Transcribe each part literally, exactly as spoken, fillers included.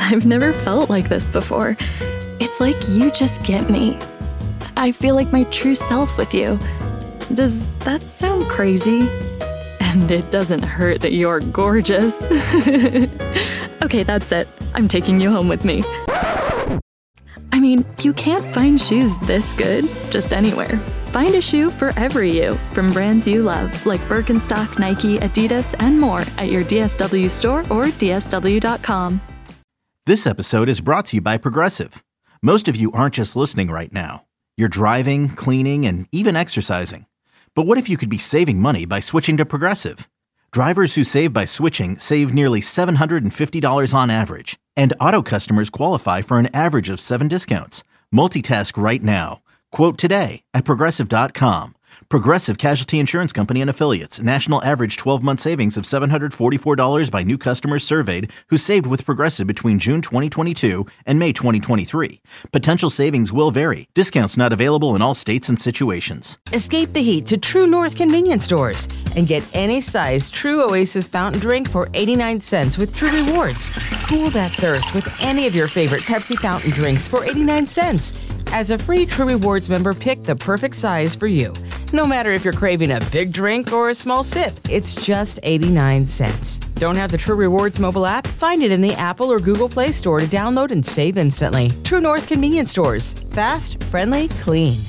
I've never felt like this before. It's like you just get me. I feel like my true self with you. Does that sound crazy? And it doesn't hurt that you're gorgeous. Okay, that's it. I'm taking you home with me. I mean, you can't find shoes this good just anywhere. Find a shoe for every you from brands you love, like Birkenstock, Nike, Adidas, and more at your D S W store or D S W dot com. This episode is brought to you by Progressive. Most of you aren't just listening right now. You're driving, cleaning, and even exercising. But what if you could be saving money by switching to Progressive? Drivers who save by switching save nearly seven hundred fifty dollars on average. And auto customers qualify for an average of seven discounts. Multitask right now. Quote today at Progressive dot com. Progressive Casualty Insurance Company and Affiliates. National average twelve-month savings of seven hundred forty-four dollars by new customers surveyed who saved with Progressive between June twenty twenty-two and May twenty twenty-three. Potential savings will vary. Discounts not available in all states and situations. Escape the heat to True North convenience stores and get any size True Oasis fountain drink for eighty-nine cents with True Rewards. Cool that thirst with any of your favorite Pepsi fountain drinks for eighty-nine cents. As a free True Rewards member, pick the perfect size for you. No matter if you're craving a big drink or a small sip, it's just eighty-nine cents. Don't have the True Rewards mobile app? Find it in the Apple or Google Play Store to download and save instantly. True North convenience stores. Fast, friendly, clean.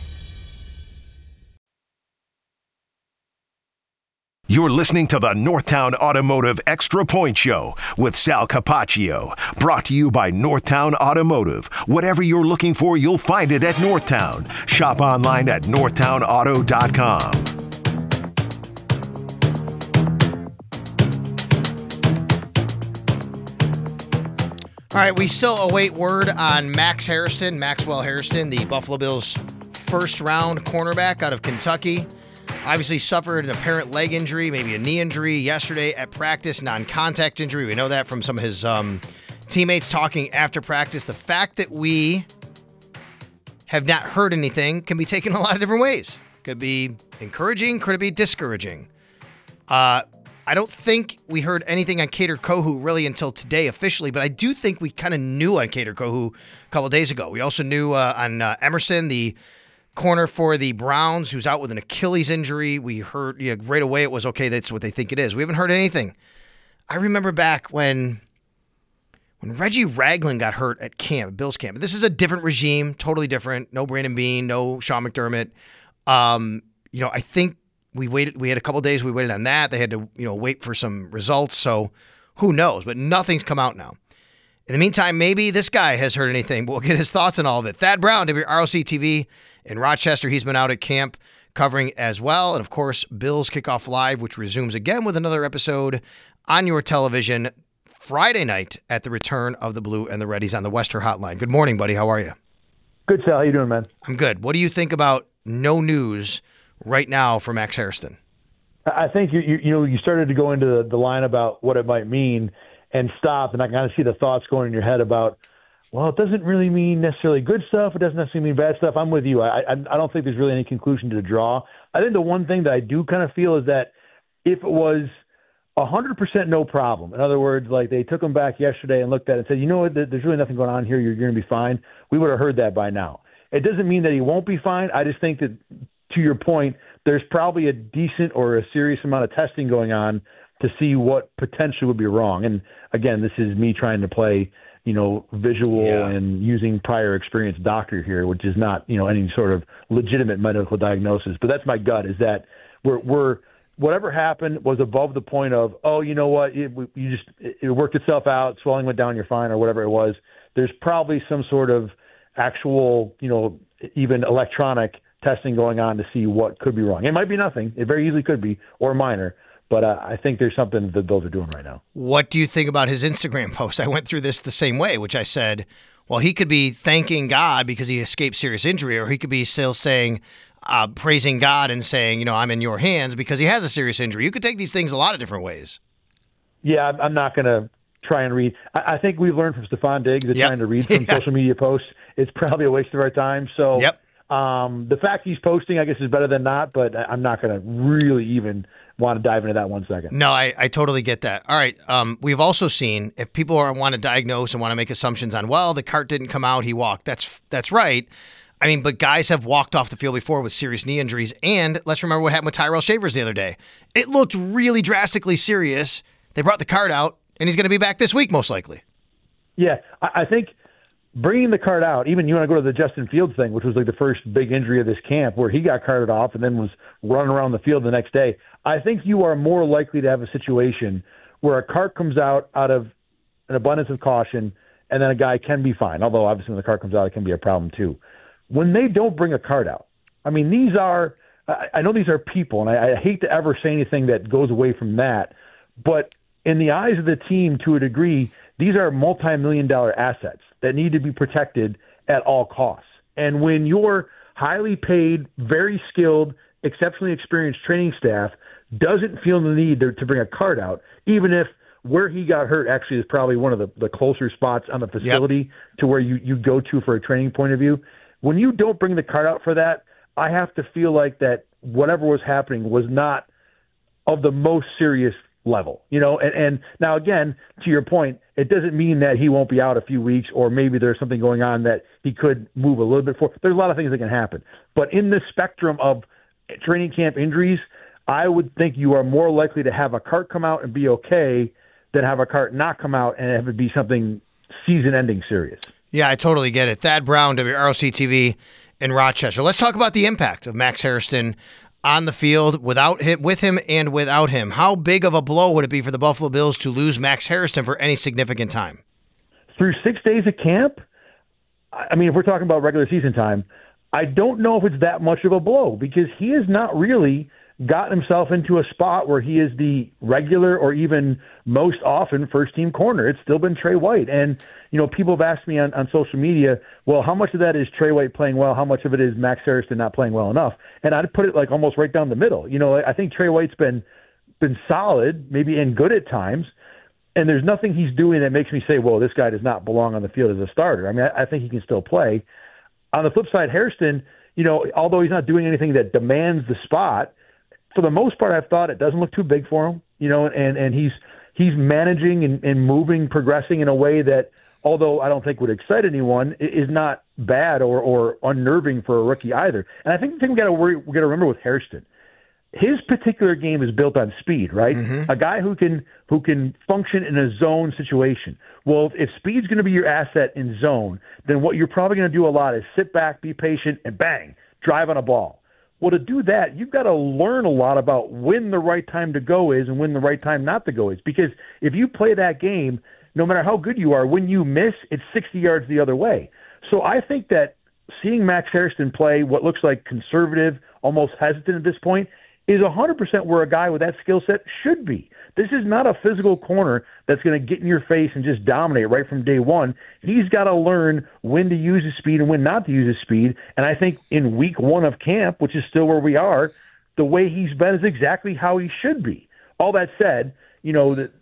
You're listening to the Northtown Automotive Extra Point Show with Sal Capaccio. Brought to you by Northtown Automotive. Whatever you're looking for, you'll find it at Northtown. Shop online at northtown auto dot com. All right, we still await word on Max Hairston, Maxwell Hairston, the Buffalo Bills' first-round cornerback out of Kentucky. Obviously suffered an apparent leg injury, maybe a knee injury yesterday at practice, non-contact injury. We know that from some of his um, teammates talking after practice. The fact that we have not heard anything can be taken a lot of different ways. Could be encouraging, could it be discouraging? Uh, I don't think we heard anything on Kader Kohou really until today officially, but I do think we kind of knew on Kader Kohou a couple of days ago. We also knew uh, on uh, Emerson, the corner for the Browns, who's out with an Achilles injury. We heard yeah, right away it was okay, that's what they think it is. We haven't heard anything. I remember back when when Reggie Ragland got hurt at camp, Bills camp. This is a different regime, totally different. No Brandon Beane, no Sean McDermott. Um, you know, I think we waited. We had a couple of days. We waited on that. They had to, you know, wait for some results. So who knows? But nothing's come out now. In the meantime, maybe this guy has heard anything, but we'll get his thoughts on all of it. Thad Brown, W R O C T V in Rochester. He's been out at camp covering as well. And, of course, Bills Kickoff Live, which resumes again with another episode on your television Friday night at the return of the Blue and the Reddies on the Wester Hotline. Good morning, buddy. How are you? Good, Sal. How you doing, man? I'm good. What do you think about no news right now for Max Hairston? I think you you, you know you started to go into the, the line about what it might mean and stop, and I kind of see the thoughts going in your head about, well, it doesn't really mean necessarily good stuff. It doesn't necessarily mean bad stuff. I'm with you. I, I I don't think there's really any conclusion to draw. I think the one thing that I do kind of feel is that if it was one hundred percent no problem, in other words, like they took him back yesterday and looked at it and said, you know what, there's really nothing going on here. You're going to be fine. We would have heard that by now. It doesn't mean that he won't be fine. I just think that, to your point, there's probably a decent or a serious amount of testing going on to see what potentially would be wrong. And again, this is me trying to play, you know, visual yeah. and using prior experience doctor here, which is not, you know, any sort of legitimate medical diagnosis. But that's my gut, is that we're, we're whatever happened was above the point of, oh, you know what, it, you just it worked itself out, swelling went down, you're fine, or whatever it was. There's probably some sort of actual, you know, even electronic testing going on to see what could be wrong. It might be nothing. It very easily could be, or minor. But uh, I think there's something that the Bills are doing right now. What do you think about his Instagram post? I went through this the same way, which I said, well, he could be thanking God because he escaped serious injury, or he could be still saying, uh, praising God and saying, you know, I'm in your hands because he has a serious injury. You could take these things a lot of different ways. Yeah, I'm not going to try and read. I, I think we've learned from Stephon Diggs that yep. trying to read from yeah. social media posts, it's probably a waste of our time. So yep. Um, the fact he's posting, I guess, is better than not, but I'm not going to really even want to dive into that one second. No, I, I totally get that. All right. Um, we've also seen if people are, want to diagnose and want to make assumptions on, well, the cart didn't come out, he walked. That's that's right. I mean, but guys have walked off the field before with serious knee injuries. And let's remember what happened with Tyrell Shavers the other day. It looked really drastically serious. They brought the cart out, and he's going to be back this week, most likely. Yeah, I, I think bringing the cart out, even you want to go to the Justin Fields thing, which was like the first big injury of this camp, where he got carted off and then was running around the field the next day. I think you are more likely to have a situation where a cart comes out out of an abundance of caution, and then a guy can be fine. Although obviously when the cart comes out, it can be a problem too. When they don't bring a cart out, I mean, these are, I, I know these are people, and I, I hate to ever say anything that goes away from that, but in the eyes of the team, to a degree, these are multi-million dollar assets that need to be protected at all costs. And when your highly paid, very skilled, exceptionally experienced training staff doesn't feel the need to, to bring a cart out, even if where he got hurt actually is probably one of the, the closer spots on the facility yep. to where you, you go to for a training point of view, when you don't bring the cart out for that, I have to feel like that whatever was happening was not of the most serious level, you know, and, and now again, to your point, it doesn't mean that he won't be out a few weeks, or maybe there's something going on that he could move a little bit for. There's a lot of things that can happen, but in the spectrum of training camp injuries, I would think you are more likely to have a cart come out and be okay than have a cart not come out and have it be something season-ending serious. Yeah, I totally get it. Thad Brown, W R O C T V in Rochester. Let's talk about the impact of Max Hairston on the field, without him, with him and without him. How big of a blow would it be for the Buffalo Bills to lose Max Hairston for any significant time? Through six days of camp, I mean, if we're talking about regular season time, I don't know if it's that much of a blow, because he has not really gotten himself into a spot where he is the regular or even most often first-team corner. It's still been Trey White. And, you know, people have asked me on, on social media, well, how much of that is Trey White playing well? How much of it is Max Hairston not playing well enough? And I'd put it like almost right down the middle. You know, I think Trey White's been been solid, maybe and good at times, and there's nothing he's doing that makes me say, well, this guy does not belong on the field as a starter. I mean, I, I think he can still play. On the flip side, Hairston, you know, although he's not doing anything that demands the spot, for the most part, I've thought it doesn't look too big for him, you know, and, and he's he's managing and, and moving, progressing in a way that, although I don't think would excite anyone, is not bad or, or unnerving for a rookie either. And I think the thing we got to worry, we got to remember with Hairston, his particular game is built on speed, right? Mm-hmm. A guy who can who can function in a zone situation. Well, if speed's going to be your asset in zone, then what you're probably going to do a lot is sit back, be patient, and bang, drive on a ball. Well, to do that, you've got to learn a lot about when the right time to go is and when the right time not to go is. Because if you play that game, no matter how good you are, when you miss, it's sixty yards the other way. So I think that seeing Max Hairston play what looks like conservative, almost hesitant at this point, is one hundred percent where a guy with that skill set should be. This is not a physical corner that's going to get in your face and just dominate right from day one. He's got to learn when to use his speed and when not to use his speed. And I think in week one of camp, which is still where we are, the way he's been is exactly how he should be. All that said, you know, that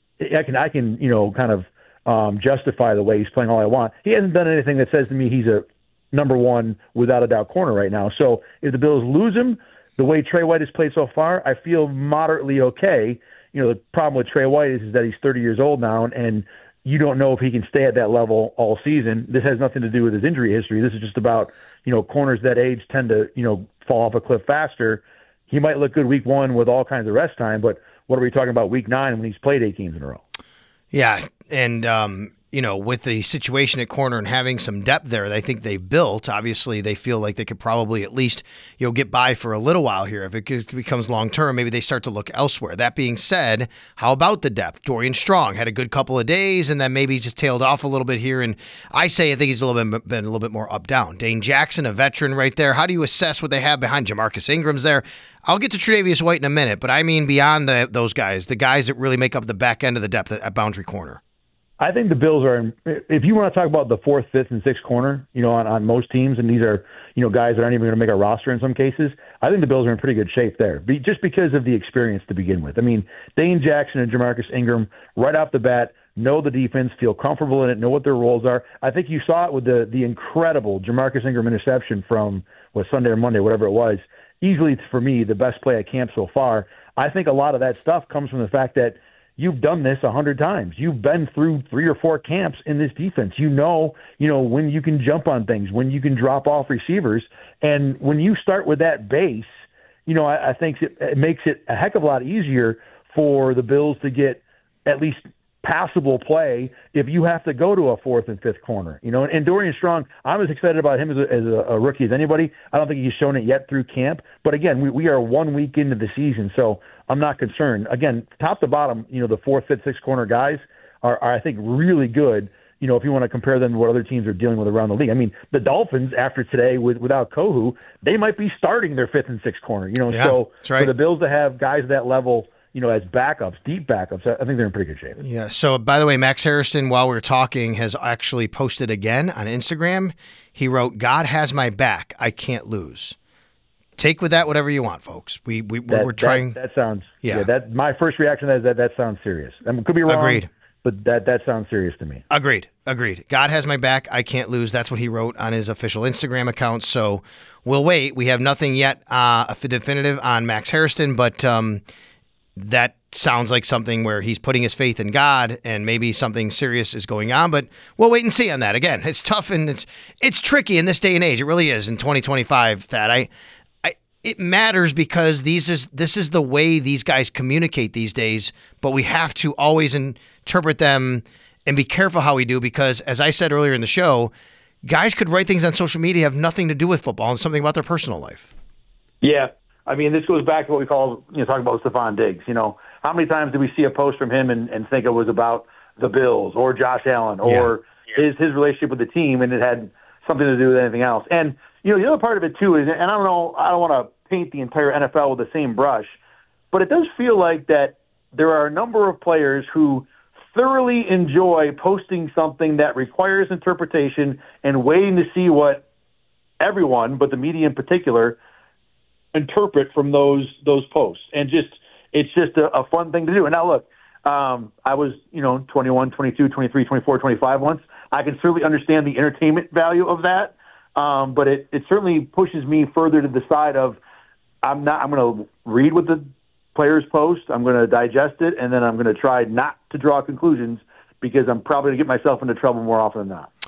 I can, I can, you know, kind of um, justify the way he's playing all I want. He hasn't done anything that says to me he's a number one, without a doubt, corner right now. So if the Bills lose him, the way Trey White has played so far, I feel moderately okay. You know, the problem with Trey White is, is that he's thirty years old now, and you don't know if he can stay at that level all season. This has nothing to do with his injury history. This is just about, you know, corners that age tend to, you know, fall off a cliff faster. He might look good week one with all kinds of rest time, but what are we talking about week nine when he's played eight games in a row? Yeah, and, um, you know, with the situation at corner and having some depth there, I think they've built, obviously they feel like they could probably at least, you know, get by for a little while here. If it becomes long-term, maybe they start to look elsewhere. That being said, how about the depth? Dorian Strong had a good couple of days and then maybe just tailed off a little bit here. And I say I think he's a little bit been a little bit more up-down. Dane Jackson, a veteran right there. How do you assess what they have behind Jamarcus Ingram's there? I'll get to Tre'Davious White in a minute, but I mean beyond the, those guys, the guys that really make up the back end of the depth at, at boundary corner. I think the Bills are, if you want to talk about the fourth, fifth, and sixth corner, you know, on, on most teams, and these are, you know, guys that aren't even going to make a roster in some cases, I think the Bills are in pretty good shape there, Be, just because of the experience to begin with. I mean, Dane Jackson and Jamarcus Ingram, right off the bat, know the defense, feel comfortable in it, know what their roles are. I think you saw it with the the incredible Jamarcus Ingram interception from what Sunday or Monday, whatever it was. Easily, for me, the best play at camp so far. I think a lot of that stuff comes from the fact that you've done this a hundred times. You've been through three or four camps in this defense. You know, you know when you can jump on things, when you can drop off receivers, and when you start with that base, you know, I, I think it, it makes it a heck of a lot easier for the Bills to get at least passable play if you have to go to a fourth and fifth corner. You know, and, and Dorian Strong, I'm as excited about him as a, as a, a rookie as anybody. I don't think he's shown it yet through camp. But again, we, we are one week into the season, so I'm not concerned. Again, top to bottom, you know, the fourth, fifth, sixth corner guys are, are I think, really good. You know, if you want to compare them to what other teams are dealing with around the league. I mean, the Dolphins, after today, with without Kohu, they might be starting their fifth and sixth corner. You know, yeah, so that's right. For the Bills to have guys at that level, you know, as backups, deep backups, I think they're in pretty good shape. Yeah. So, by the way, Max Harrison, while we we're talking, has actually posted again on Instagram. He wrote, "God has my back. I can't lose." Take with that whatever you want, folks. We we that, we're trying. That, that sounds. Yeah. yeah. That my first reaction is that that sounds serious. I mean, could be wrong. Agreed. But that that sounds serious to me. Agreed. Agreed. God has my back. I can't lose. That's what he wrote on his official Instagram account. So we'll wait. We have nothing yet uh, definitive on Max Harrison, but um, that sounds like something where he's putting his faith in God, and maybe something serious is going on. But we'll wait and see on that. Again, it's tough and it's it's tricky in this day and age. It really is in twenty twenty-five. That I. It matters because these is this is the way these guys communicate these days, but we have to always interpret them and be careful how we do because, as I said earlier in the show, guys could write things on social media have nothing to do with football and something about their personal life. Yeah. I mean, this goes back to what we call, you know, talking about Stephon Diggs. You know, how many times did we see a post from him and, and think it was about the Bills or Josh Allen or yeah. his his relationship with the team, and it had something to do with anything else? And, you know, the other part of it, too, is, and I don't know, I don't want to paint the entire N F L with the same brush, but it does feel like that there are a number of players who thoroughly enjoy posting something that requires interpretation and waiting to see what everyone, but the media in particular, interpret from those those posts. And just it's just a, a fun thing to do. And now look, um, I was, you know, twenty-one, twenty-two, twenty-three, twenty-four, twenty-five once. I can certainly understand the entertainment value of that, um, but it, it certainly pushes me further to the side of I'm not. I'm going to read what the players post. I'm going to digest it, and then I'm going to try not to draw conclusions because I'm probably going to get myself into trouble more often than not.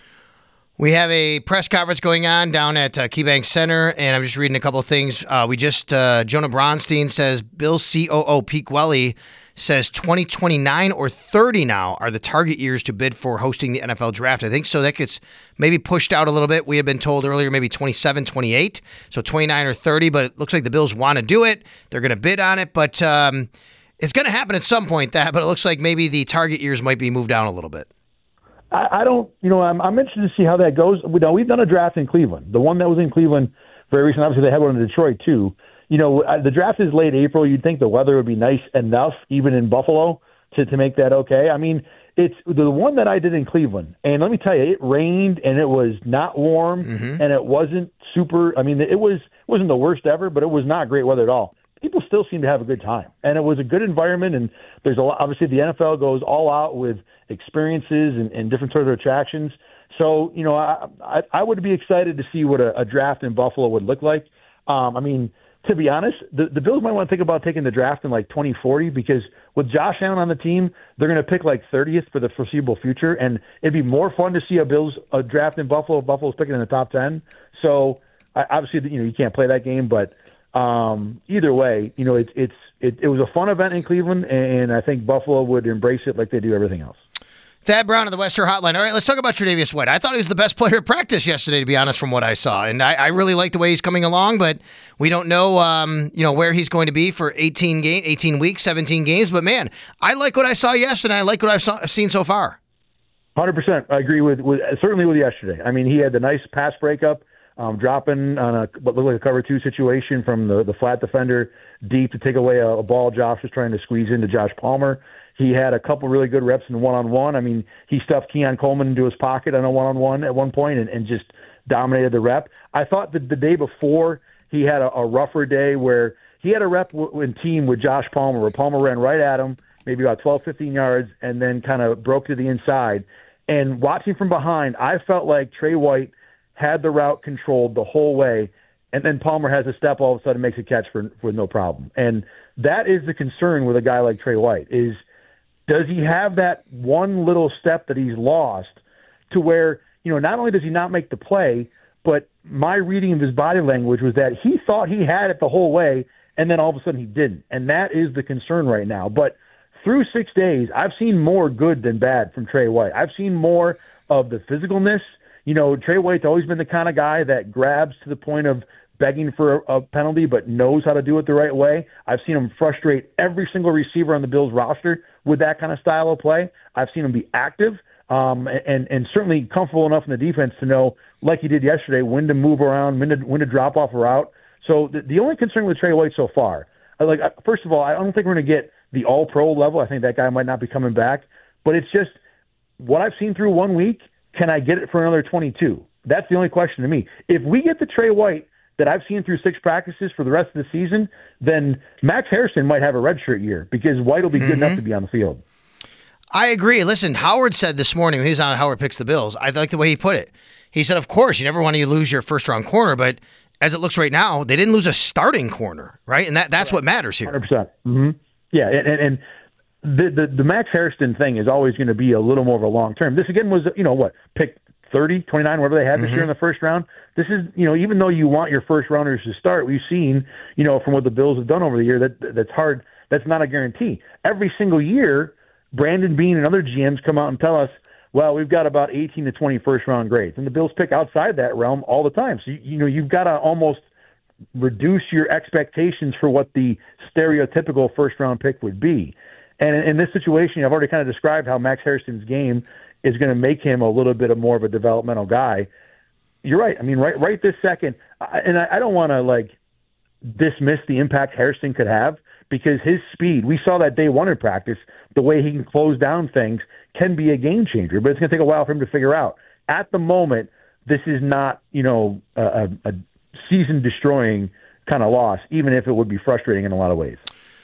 We have a press conference going on down at uh, KeyBank Center, and I'm just reading a couple of things. Uh, we just uh, Jonah Bronstein says Bill C O O Pete Gwelly says twenty twenty-nine or thirty now are the target years to bid for hosting the N F L draft. I think so that gets maybe pushed out a little bit. We had been told earlier maybe twenty-seven, twenty-eight, so twenty-nine or thirty, but it looks like the Bills want to do it. They're going to bid on it, but um, it's going to happen at some point, that, but it looks like maybe the target years might be moved down a little bit. I, I don't, you know, I'm, I'm interested to see how that goes. We know we've done a draft in Cleveland. The one that was in Cleveland very recently, obviously they had one in Detroit too. You know, the draft is late April. You'd think the weather would be nice enough, even in Buffalo, to, to make that okay. I mean, it's the one that I did in Cleveland. And let me tell you, it rained and it was not warm mm-hmm. and it wasn't super. I mean, it was, it wasn't the worst ever, but it was not great weather at all. People still seem to have a good time. And it was a good environment. And there's a lot, obviously the N F L goes all out with experiences and, and different sort of attractions. So, you know, I, I, I would be excited to see what a, a draft in Buffalo would look like. Um, I mean, to be honest, the, the Bills might want to think about taking the draft in like twenty forty because with Josh Allen on the team, they're going to pick like thirtieth for the foreseeable future. And it'd be more fun to see a Bills a draft in Buffalo. Buffalo's picking in the top ten. So I, obviously, you know, you can't play that game, but um, either way, you know, it's, it's, it, it was a fun event in Cleveland, and I think Buffalo would embrace it like they do everything else. Thad Brown of the Western Hotline. All right, let's talk about Tre'Davious White. I thought he was the best player at practice yesterday, to be honest, from what I saw. And I, I really like the way he's coming along, but we don't know um, you know, where he's going to be for eighteen, game, eighteen weeks, seventeen games. But, man, I like what I saw yesterday. I like what I've saw, seen so far. one hundred percent. I agree with, with certainly with yesterday. I mean, he had the nice pass breakup, um, dropping on a what looked like a cover two situation from the, the flat defender deep to take away a, a ball Josh was trying to squeeze into Josh Palmer. He had a couple really good reps in one-on-one. I mean, he stuffed Keon Coleman into his pocket on a one-on-one at one point and, and just dominated the rep. I thought that the day before he had a, a rougher day where he had a rep w- in team with Josh Palmer where Palmer ran right at him, maybe about twelve, fifteen yards, and then kind of broke to the inside. And watching from behind, I felt like Trey White had the route controlled the whole way, and then Palmer has a step, all of a sudden makes a catch for, for no problem. And that is the concern with a guy like Trey White, is does he have that one little step that he's lost to where, you know, not only does he not make the play, but my reading of his body language was that he thought he had it the whole way, and then all of a sudden he didn't. And that is the concern right now. But through six days, I've seen more good than bad from Trey White. I've seen more of the physicalness. You know, Trey White's always been the kind of guy that grabs to the point of begging for a, a penalty but knows how to do it the right way. I've seen him frustrate every single receiver on the Bills roster with that kind of style of play. I've seen him be active um, and, and certainly comfortable enough in the defense to know, like he did yesterday, when to move around, when to, when to drop off a route. So the, the only concern with Trey White so far, like first of all, I don't think we're going to get the all-pro level. I think that guy might not be coming back. But it's just what I've seen through one week, can I get it for another twenty-two? That's the only question to me. If we get the Trey White that I've seen through six practices for the rest of the season, then Max Harrison might have a redshirt year because White will be good mm-hmm. enough to be on the field. I agree. Listen, Howard said this morning when he was on Howard Picks the Bills, I like the way he put it. He said, of course, you never want to lose your first-round corner, but as it looks right now, they didn't lose a starting corner, right? And that that's what matters here. one hundred percent. Mm-hmm. Yeah, and, and the, the the Max Harrison thing is always going to be a little more of a long term. This again was, you know, what, pick thirty, twenty-nine, whatever they had this mm-hmm. year in the first round. This is, you know, even though you want your first rounders to start, we've seen, you know, from what the Bills have done over the year, that that's hard. That's not a guarantee. Every single year, Brandon Beane and other G Ms come out and tell us, well, we've got about eighteen to twenty first round grades. And the Bills pick outside that realm all the time. So, you, you know, you've got to almost reduce your expectations for what the stereotypical first-round pick would be. And in, in this situation, I've already kind of described how Max Harrison's game is going to make him a little bit of more of a developmental guy. You're right. I mean, right right this second, I, and I, I don't want to, like, dismiss the impact Harrison could have because his speed, we saw that day one in practice, the way he can close down things can be a game changer, but it's going to take a while for him to figure out. At the moment, this is not, you know, a, a season-destroying kind of loss, even if it would be frustrating in a lot of ways.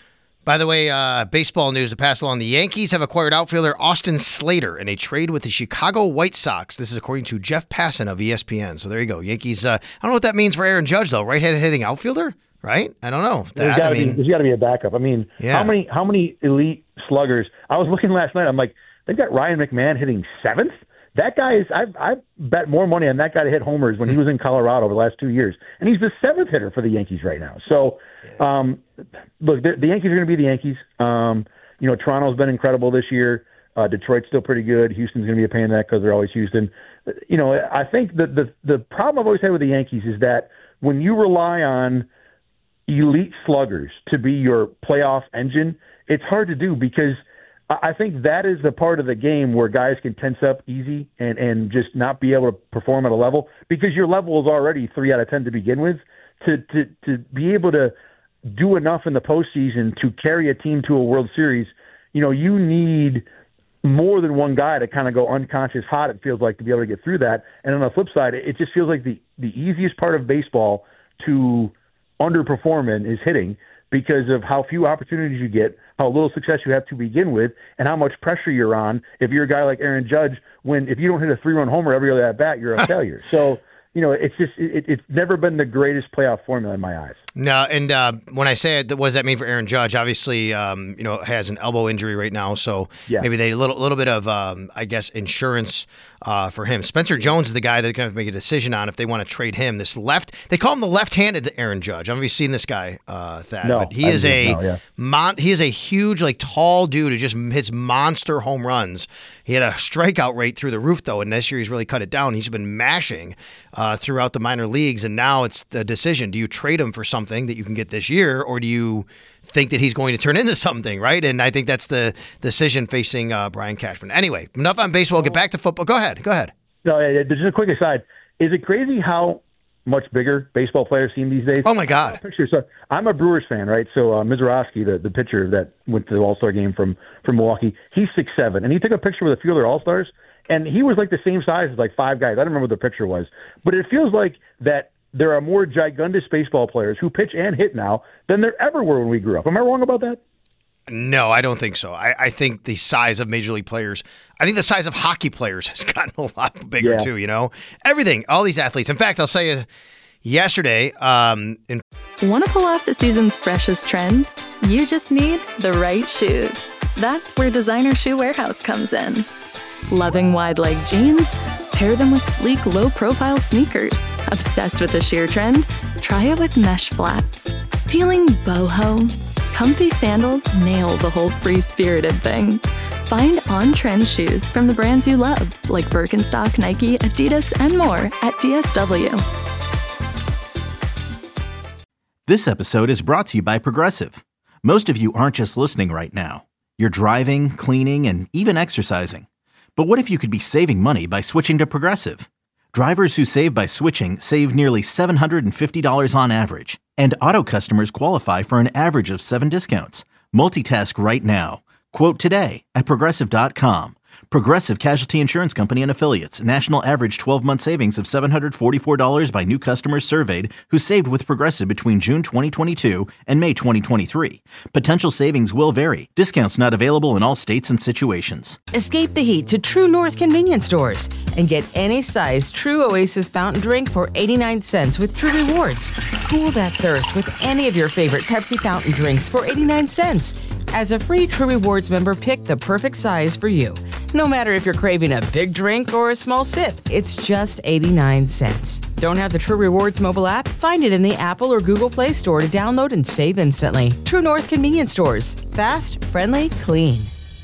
By the way, uh, baseball news to pass along. The Yankees have acquired outfielder Austin Slater in a trade with the Chicago White Sox. This is according to Jeff Passan of E S P N. So there you go. Yankees, uh, I don't know what that means for Aaron Judge, though. Right-handed hitting outfielder, right? I don't know. That, there's got I mean, to be a backup. I mean, yeah. how many how many elite sluggers? I was looking last night. I'm like, they've got Ryan McMahon hitting seventh? That guy is, I've, I've bet more money on that guy to hit homers when he was in Colorado over the last two years. And he's the seventh hitter for the Yankees right now. So, um, look, the, the Yankees are going to be the Yankees. Um, you know, Toronto's been incredible this year. Uh, Detroit's still pretty good. Houston's going to be a pain in the neck because they're always Houston. You know, I think that the, the problem I've always had with the Yankees is that when you rely on elite sluggers to be your playoff engine, it's hard to do because I think that is the part of the game where guys can tense up easy and, and just not be able to perform at a level because your level is already three out of ten to begin with. To, to, to be able to do enough in the postseason to carry a team to a World Series, you know, you need more than one guy to kind of go unconscious hot, it feels like, to be able to get through that. And on the flip side, it just feels like the, the easiest part of baseball to underperform in is hitting because of how few opportunities you get, how little success you have to begin with, and how much pressure you're on if you're a guy like Aaron Judge, when if you don't hit a three-run homer every other at-bat, you're a failure. So, you know, it's just it, it's never been the greatest playoff formula in my eyes. No, and uh, when I say it, what does that mean for Aaron Judge? Obviously, um, you know, has an elbow injury right now, so yeah. maybe they a little little bit of, um, I guess, insurance uh, for him. Spencer Jones is the guy they're going to make a decision on if they want to trade him. This left, they call him the left-handed Aaron Judge. I don't know if you've seen this guy, uh, Thad, no, but he I is a know, yeah. mon- he is a huge, like, tall dude who just hits monster home runs. He had a strikeout rate through the roof, though, and this year he's really cut it down. He's been mashing uh, throughout the minor leagues, and now it's the decision. Do you trade him for something that you can get this year, or do you think that he's going to turn into something, right? And I think that's the decision facing uh, Brian Cashman. Anyway, enough on baseball. Get back to football. Go ahead. Go ahead. No, just a quick aside. Is it crazy how much bigger baseball players seem these days? Oh, my God. So I'm a Brewers fan, right? So uh, Mizorowski, the, the pitcher that went to the All-Star game from, from Milwaukee, he's six seven, and he took a picture with a few other All-Stars, and he was like the same size as like five guys. I don't remember what the picture was. But it feels like that there are more gigundous baseball players who pitch and hit now than there ever were when we grew up. Am I wrong about that? No, I don't think so. I, I think the size of Major League players, I think the size of hockey players has gotten a lot bigger Yeah. too, you know? Everything, all these athletes. In fact, I'll tell you, yesterday, um, in Want to pull off the season's freshest trends? You just need the right shoes. That's where Designer Shoe Warehouse comes in. Loving wide leg jeans? Pair them with sleek, low-profile sneakers. Obsessed with the sheer trend? Try it with mesh flats. Feeling boho? Comfy sandals nail the whole free-spirited thing. Find on-trend shoes from the brands you love, like Birkenstock, Nike, Adidas, and more at D S W. This episode is brought to you by Progressive. Most of you aren't just listening right now. You're driving, cleaning, and even exercising. But what if you could be saving money by switching to Progressive? Drivers who save by switching save nearly seven hundred fifty dollars on average. And auto customers qualify for an average of seven discounts. Multitask right now. Quote today at Progressive dot com. Progressive Casualty Insurance Company and Affiliates. National average twelve-month savings of seven hundred forty-four dollars by new customers surveyed who saved with Progressive between June twenty twenty-two and May twenty twenty-three. Potential savings will vary. Discounts not available in all states and situations. Escape the heat to True North convenience stores and get any size True Oasis fountain drink for eighty-nine cents with True Rewards. Cool that thirst with any of your favorite Pepsi fountain drinks for eighty-nine cents. As a free True Rewards member, pick the perfect size for you. No matter if you're craving a big drink or a small sip, it's just eighty-nine cents. Don't have the True Rewards mobile app? Find it in the Apple or Google Play Store to download and save instantly. True North convenience stores. Fast, friendly, clean.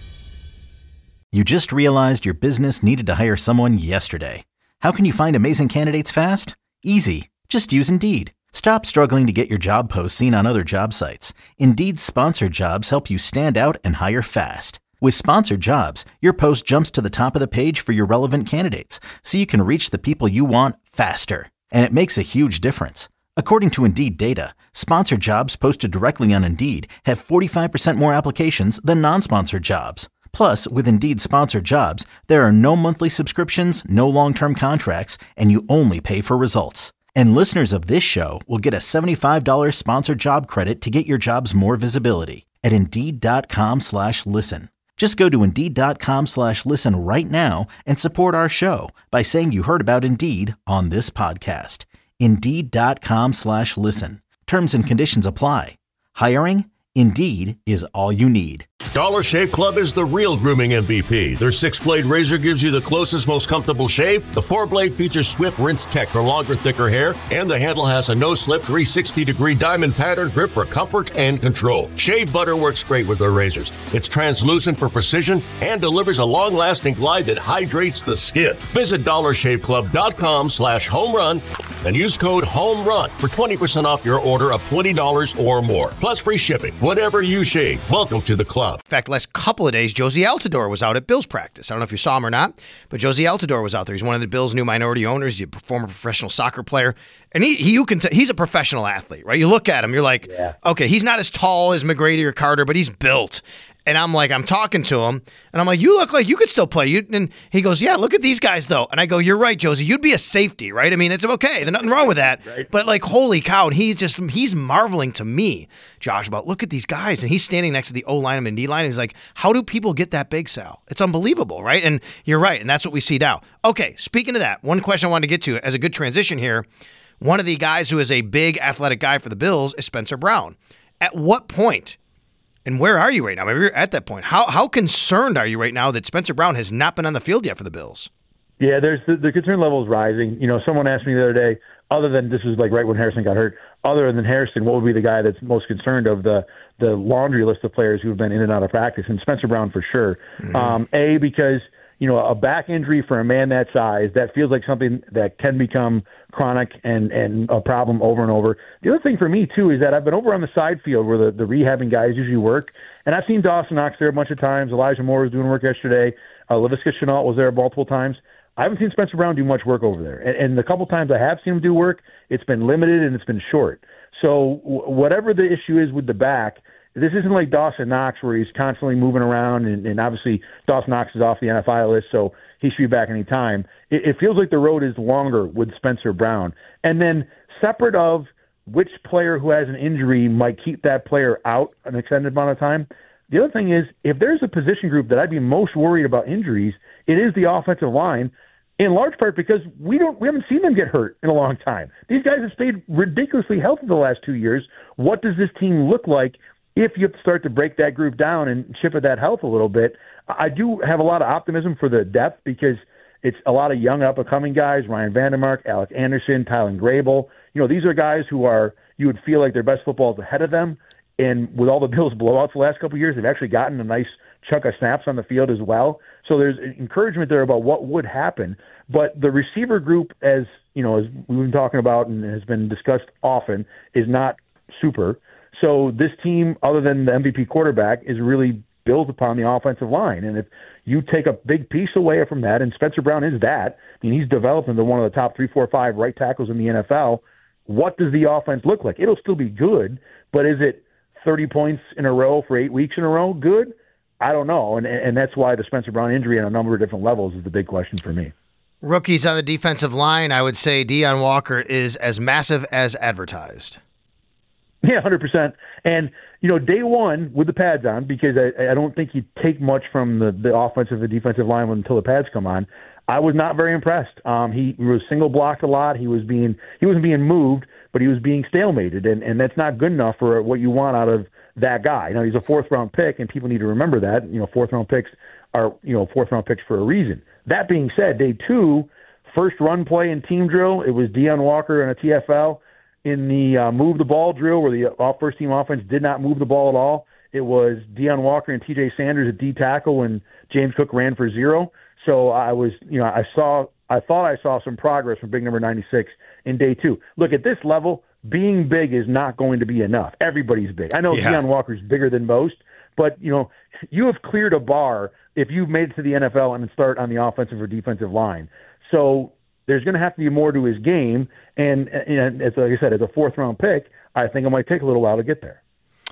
You just realized your business needed to hire someone yesterday. How can you find amazing candidates fast? Easy. Just use Indeed. Stop struggling to get your job posts seen on other job sites. Indeed's sponsored jobs help you stand out and hire fast. With sponsored jobs, your post jumps to the top of the page for your relevant candidates, so you can reach the people you want faster. And it makes a huge difference. According to Indeed data, sponsored jobs posted directly on Indeed have forty-five percent more applications than non-sponsored jobs. Plus, with Indeed sponsored jobs, there are no monthly subscriptions, no long-term contracts, and you only pay for results. And listeners of this show will get a seventy-five dollars sponsored job credit to get your jobs more visibility at Indeed.com slash listen. Just go to Indeed.com slash listen right now and support our show by saying you heard about Indeed on this podcast. Indeed.com slash listen. Terms and conditions apply. Hiring? Indeed is all you need. Dollar Shave Club is the real grooming M V P. Their six-blade razor gives you the closest, most comfortable shave. The four-blade features Swift Rinse Tech for longer, thicker hair. And the handle has a no-slip three hundred sixty degree diamond pattern grip for comfort and control. Shave butter works great with their razors. It's translucent for precision and delivers a long-lasting glide that hydrates the skin. Visit dollarshaveclub.com slash home run and use code HOMERUN for twenty percent off your order of twenty dollars or more. Plus free shipping. Whatever you shave, welcome to the club. In fact, last couple of days, Josie Altidore was out at Bills practice. I don't know if you saw him or not, but Josie Altidore was out there. He's one of the Bills' new minority owners. He's a former professional soccer player. And he, he you can t- he's a professional athlete, right? You look at him, you're like, yeah. okay, he's not as tall as McGrady or Carter, but he's built. And I'm like, I'm talking to him, and I'm like, you look like you could still play. You, and he goes, yeah, look at these guys, though. And I go, you're right, Josie. You'd be a safety, right? I mean, it's okay. There's nothing wrong with that. Right. But, like, holy cow, and he's just, he's marveling to me, Josh, about look at these guys. And he's standing next to the O-line and D-line, and he's like, how do people get that big, Sal? It's unbelievable, right? And you're right, and that's what we see now. Okay, speaking of that, one question I wanted to get to as a good transition here, one of the guys who is a big athletic guy for the Bills is Spencer Brown. At what point, and where are you right now? Maybe you're at that point. How how concerned are you right now that Spencer Brown has not been on the field yet for the Bills? Yeah, there's the, the concern level is rising. You know, someone asked me the other day, other than this was like right when Harrison got hurt, other than Harrison, what would be the guy that's most concerned of the the laundry list of players who have been in and out of practice? And Spencer Brown for sure. Mm-hmm. Um, a, because, you know, a back injury for a man that size, that feels like something that can become chronic and, and a problem over and over. The other thing for me, too, is that I've been over on the side field where the, the rehabbing guys usually work, and I've seen Dawson Knox there a bunch of times. Elijah Moore was doing work yesterday. Uh, Laviska Shenault was there multiple times. I haven't seen Spencer Brown do much work over there. And, and the couple times I have seen him do work, it's been limited and it's been short. So w- whatever the issue is with the back, this isn't like Dawson Knox where he's constantly moving around, and, and obviously Dawson Knox is off the N F I list, so he should be back any time. It, it feels like the road is longer with Spencer Brown. And then separate of which player who has an injury might keep that player out an extended amount of time, The other thing is, if there's a position group that I'd be most worried about injuries, it is the offensive line, in large part because we don't we haven't seen them get hurt in a long time. These guys have stayed ridiculously healthy the last two years. What does this team look like if you have to start to break that group down and chip at that health a little bit? I do have a lot of optimism for the depth because it's a lot of young up-and-coming guys, Ryan Vandermark, Alex Anderson, Tylen Grable. You know, these are guys who are, you would feel like their best football is ahead of them. And with all the Bills blowouts the last couple of years, they've actually gotten a nice chunk of snaps on the field as well. So there's encouragement there about what would happen. But the receiver group, as you know, as we've been talking about and has been discussed often, is not super. So this team, other than the M V P quarterback, is really built upon the offensive line. And if you take a big piece away from that, and Spencer Brown is that, I mean, he's developed into one of the top three, four, five right tackles in the N F L, what does the offense look like? It'll still be good, but is it thirty points in a row for eight weeks in a row good? I don't know. And and that's why the Spencer Brown injury on a number of different levels is the big question for me. Rookies on the defensive line, I would say Deon Walker is as massive as advertised. Yeah, one hundred percent. And, you know, day one with the pads on, because I, I don't think you take much from the, the offensive and defensive line until the pads come on, I was not very impressed. Um, he, he was single blocked a lot. He was being he wasn't being moved, but he was being stalemated, and, and that's not good enough for what you want out of that guy. You know, he's a fourth-round pick, and people need to remember that. You know, fourth-round picks are, you know, fourth-round picks for a reason. That being said, day two, first run play in team drill, it was Deon Walker and a T F L. In the uh, move the ball drill, where the uh, first-team offense did not move the ball at all, it was Deon Walker and T J Sanders at D tackle when James Cook ran for zero. So I was, you know, I saw, I thought I saw some progress from big number ninety-six in day two. Look, at this level, being big is not going to be enough. Everybody's big. I know yeah. Deon Walker's bigger than most, but, you know, you have cleared a bar if you've made it to the N F L and start on the offensive or defensive line. So there's going to have to be more to his game. And, and as like I said, as a fourth-round pick, I think it might take a little while to get there.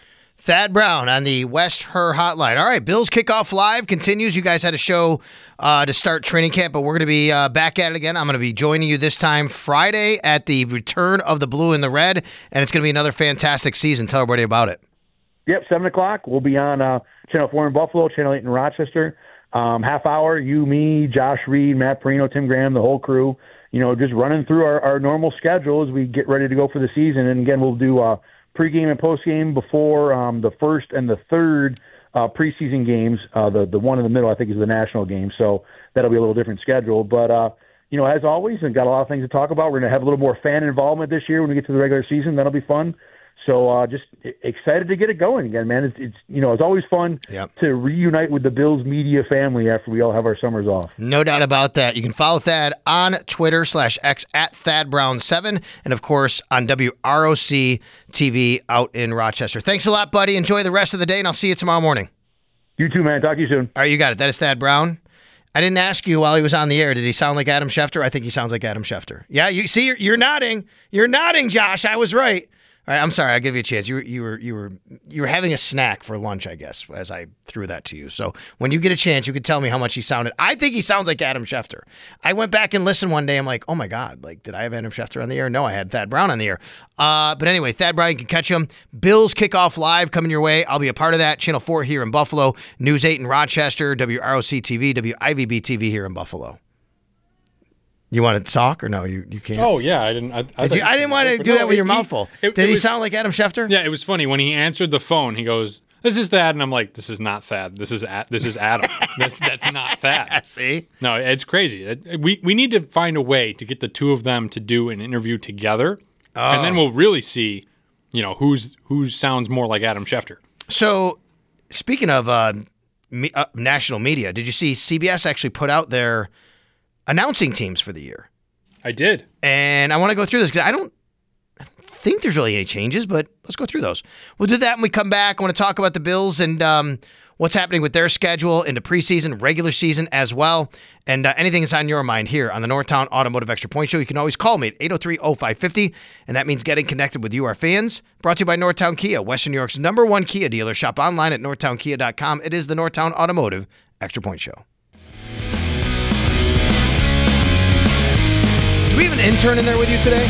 Thad Brown on the West Her Hotline. All right, Bills Kickoff Live continues. You guys had a show uh, to start training camp, but we're going to be uh, back at it again. I'm going to be joining you this time Friday at the return of the blue and the red, and it's going to be another fantastic season. Tell everybody about it. Yep, seven o'clock. We'll be on uh, Channel four in Buffalo, Channel eight in Rochester. Um, half hour, you, me, Josh Reed, Matt Perino, Tim Graham, the whole crew, you know, just running through our, our normal schedule as we get ready to go for the season. And again, we'll do uh, pregame and postgame before um, the first and the third uh, preseason games. Uh, the, the one in the middle, I think, is the national game. So that'll be a little different schedule. But, uh, you know, as always, we've got a lot of things to talk about. We're going to have a little more fan involvement this year when we get to the regular season. That'll be fun. So uh, just excited to get it going again, man. It's, it's you know, it's always fun yep. to reunite with the Bills media family after we all have our summers off. No doubt about that. You can follow Thad on Twitter slash X at Thad Brown seven, and of course on W R O C T V out in Rochester. Thanks a lot, buddy. Enjoy the rest of the day, and I'll see you tomorrow morning. You too, man. Talk to you soon. All right, you got it. That is Thad Brown. I didn't ask you while he was on the air. Did he sound like Adam Schefter? I think he sounds like Adam Schefter. Yeah, you see, you're, you're nodding. You're nodding, Josh. I was right. All right, I'm sorry. I'll give you a chance. You were, you were, you were, you were having a snack for lunch, I guess, as I threw that to you. So when you get a chance, you can tell me how much he sounded. I think he sounds like Adam Schefter. I went back and listened one day. I'm like, oh my God, like, did I have Adam Schefter on the air? No, I had Thad Brown on the air. Uh, but anyway, Thad Brown, you can catch him. Bills Kickoff Live coming your way. I'll be a part of that. Channel four here in Buffalo, News eight in Rochester, W R O C T V, W I V B T V here in Buffalo. You want to talk or no? You you can't. Oh yeah, I didn't. I, I, Did you, I didn't want to do no, that with it, your mouth full. It, Did it he was, sound like Adam Schefter? Yeah, it was funny when he answered the phone. He goes, "This is Thad," and I'm like, "This is not Thad. This is Ad, this is Adam. that's that's not Thad." See? No, it's crazy. It, we we need to find a way to get the two of them to do an interview together, oh. and then we'll really see, you know, who's who sounds more like Adam Schefter. So, speaking of uh, me, uh, national media, did you see C B S actually put out their announcing teams for the year? I did. And I want to go through this because I don't, I don't think there's really any changes, but let's go through those. We'll do that when we come back. I want to talk about the Bills and um, what's happening with their schedule into preseason, regular season as well, and uh, anything that's on your mind here on the Northtown Automotive Extra Point Show. You can always call me at eight oh three oh five five oh, and that means getting connected with you, our fans. Brought to you by Northtown Kia, Western New York's number one Kia dealer. Shop online at northtown kia dot com. It is the Northtown Automotive Extra Point Show. Do we have an intern in there with you today?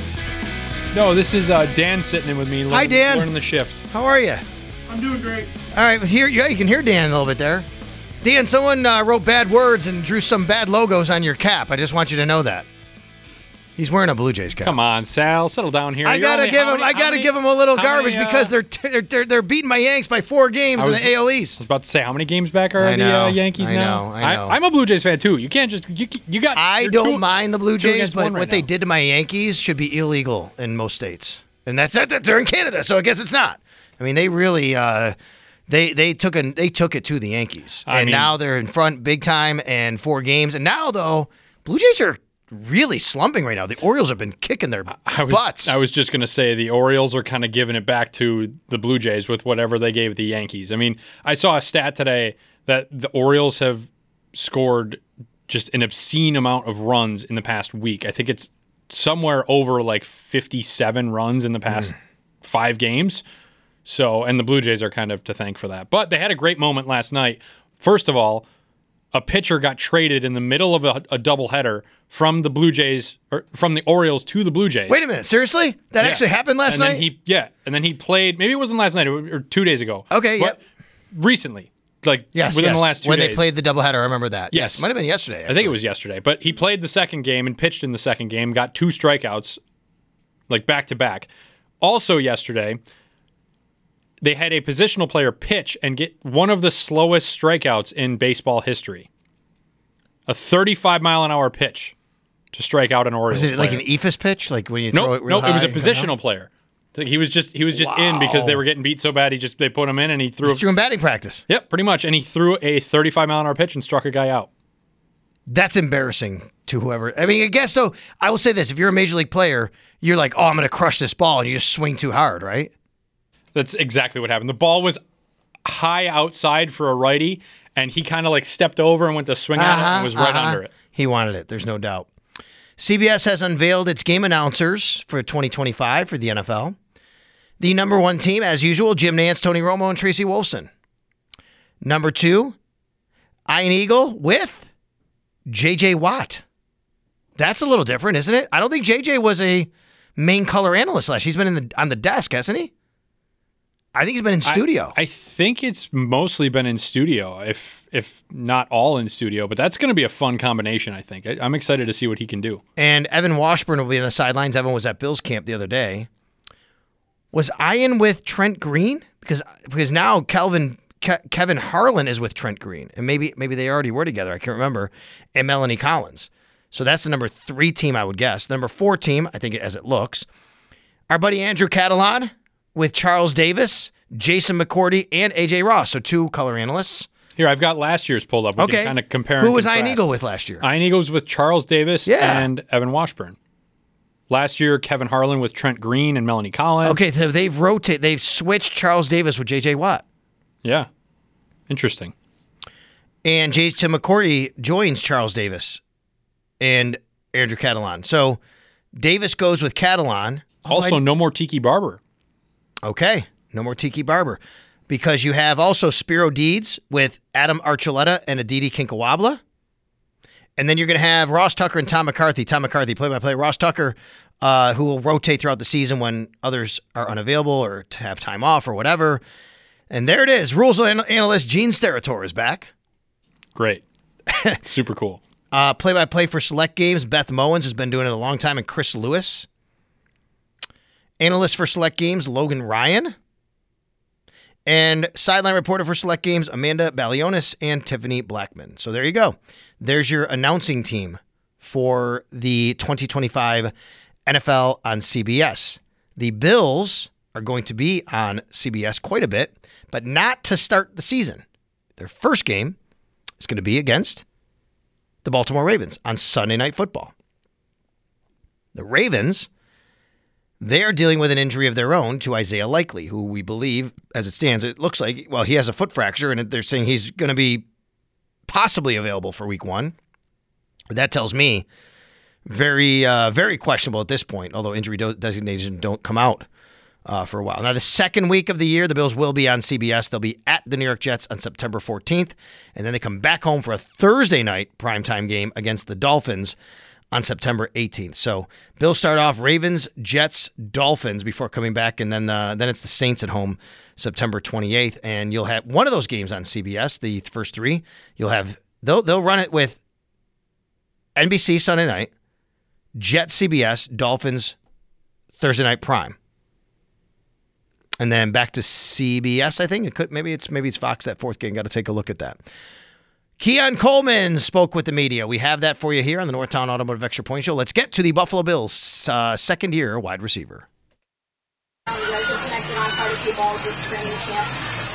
No, this is uh, Dan sitting in with me. Learning, Hi, Dan. Learning the shift. How are you? I'm doing great. All right, here, yeah, you can hear Dan a little bit there. Dan, someone uh, wrote bad words and drew some bad logos on your cap. I just want you to know that. He's wearing a Blue Jays cap. Come on, Sal, settle down here. I You're gotta only, give him. many, I gotta many, give him a little garbage many, uh, because they're, t- they're they're they're beating my Yanks by four games was, in the A L East. I was about to say, how many games back are I know, the uh, Yankees I now? know, I know. I, I'm a Blue Jays fan too. You can't just you you got. I don't two, mind the Blue Jays, but right what they now. did to my Yankees should be illegal in most states, and that's that they're in Canada, so I guess it's not. I mean, they really. Uh, They they took a, they took it to the Yankees, I and mean, now they're in front big time and four games. And now though, Blue Jays are really slumping right now. The Orioles have been kicking their I was, butts. I was just going to say the Orioles are kind of giving it back to the Blue Jays with whatever they gave the Yankees. I mean, I saw a stat today that the Orioles have scored just an obscene amount of runs in the past week. I think it's somewhere over like fifty-seven runs in the past mm. five games. So, and the Blue Jays are kind of to thank for that. But they had a great moment last night. First of all, a pitcher got traded in the middle of a, a doubleheader from the Blue Jays, or from the Orioles to the Blue Jays. Wait a minute, seriously? That yeah. actually happened last and night? Then he, yeah, and then he played, maybe it wasn't last night, or two days ago. Okay, but yep. Recently, like yes, within yes. the last two when days. When they played the doubleheader, I remember that. Yes. yes. Might have been yesterday, actually. I think it was yesterday. But he played the second game and pitched in the second game, got two strikeouts, like back-to-back. Also yesterday, they had a positional player pitch and get one of the slowest strikeouts in baseball history. A thirty-five mile an hour pitch to strike out an Orioles Was it player. like an E F I S pitch? Like when you nope, throw it real nope, it was a high? positional player. He was just he was just wow. in because they were getting beat so bad. He just they put him in and he threw. Just threw in batting practice. Yep, pretty much, and he threw a thirty-five mile an hour pitch and struck a guy out. That's embarrassing to whoever. I mean, I guess though. I will say this: if you're a major league player, you're like, "Oh, I'm going to crush this ball," and you just swing too hard, right? That's exactly what happened. The ball was high outside for a righty, and he kind of like stepped over and went to swing at uh-huh, it and was right uh-huh. under it. He wanted it. There's no doubt. C B S has unveiled its game announcers for twenty twenty-five for the N F L. The number one team, as usual, Jim Nantz, Tony Romo, and Tracy Wolfson. Number two, Ian Eagle with J J Watt. That's a little different, isn't it? I don't think J J was a main color analyst last. He's been in the on the desk, hasn't he? I think he's been in studio. I, I think it's mostly been in studio, if if not all in studio. But that's going to be a fun combination, I think. I, I'm excited to see what he can do. And Evan Washburn will be on the sidelines. Evan was at Bills camp the other day. Was Ian with Trent Green? Because because now Kelvin Ke- Kevin Harlan is with Trent Green, and maybe maybe they already were together. I can't remember. And Melanie Collins. So that's the number three team, I would guess. The number four team, I think as it looks, our buddy Andrew Catalan with Charles Davis, Jason McCourty, and A J Ross. So two color analysts. Here, I've got last year's pulled up. We okay. can kind of compare. Who and was contrast. Ian Eagle with last year? Ian Eagle was with Charles Davis yeah. and Evan Washburn. Last year, Kevin Harlan with Trent Green and Melanie Collins. Okay, so they've rotated. They've switched Charles Davis with J J Watt. Yeah. Interesting. And Jason McCourty joins Charles Davis and Andrew Catalan. So Davis goes with Catalan. Also, no more Tiki Barber. Okay, no more Tiki Barber. Because you have also Spiro Deeds with Adam Archuleta and Aditi Kinkawabla. And then you're going to have Ross Tucker and Tom McCarthy. Tom McCarthy, play-by-play. Ross Tucker, uh, who will rotate throughout the season when others are unavailable or to have time off or whatever. And there it is. Rules analyst Gene Steratore is back. Great. Super cool. Uh, play-by-play for select games, Beth Mowens has been doing it a long time, and Chris Lewis. Analyst for select games, Logan Ryan. And sideline reporter for select games, Amanda Balionis and Tiffany Blackman. So there you go. There's your announcing team for the twenty twenty-five N F L on C B S. The Bills are going to be on C B S quite a bit, but not to start the season. Their first game is going to be against the Baltimore Ravens on Sunday Night Football. The Ravens, they are dealing with an injury of their own to Isaiah Likely, who we believe, as it stands, it looks like, well, he has a foot fracture, and they're saying he's going to be possibly available for week one. That tells me very, uh, very questionable at this point, although injury do- designations don't come out uh, for a while. Now, the second week of the year, the Bills will be on C B S. They'll be at the New York Jets on September fourteenth, and then they come back home for a Thursday night primetime game against the Dolphins on September eighteenth. So Bills start off Ravens, Jets, Dolphins before coming back, and then uh, then it's the Saints at home September twenty-eighth, and you'll have one of those games on C B S. The first three, you'll have they'll they'll run it with N B C Sunday night, Jets C B S, Dolphins Thursday night prime, and then back to C B S. I think it could maybe it's maybe it's Fox that fourth game. Got to take a look at that. Keon Coleman spoke with the media. We have that for you here on the Northtown Automotive Extra Point Show. Let's get to the Buffalo Bills' uh, second-year wide receiver. You guys are connected on quite a few balls this training camp.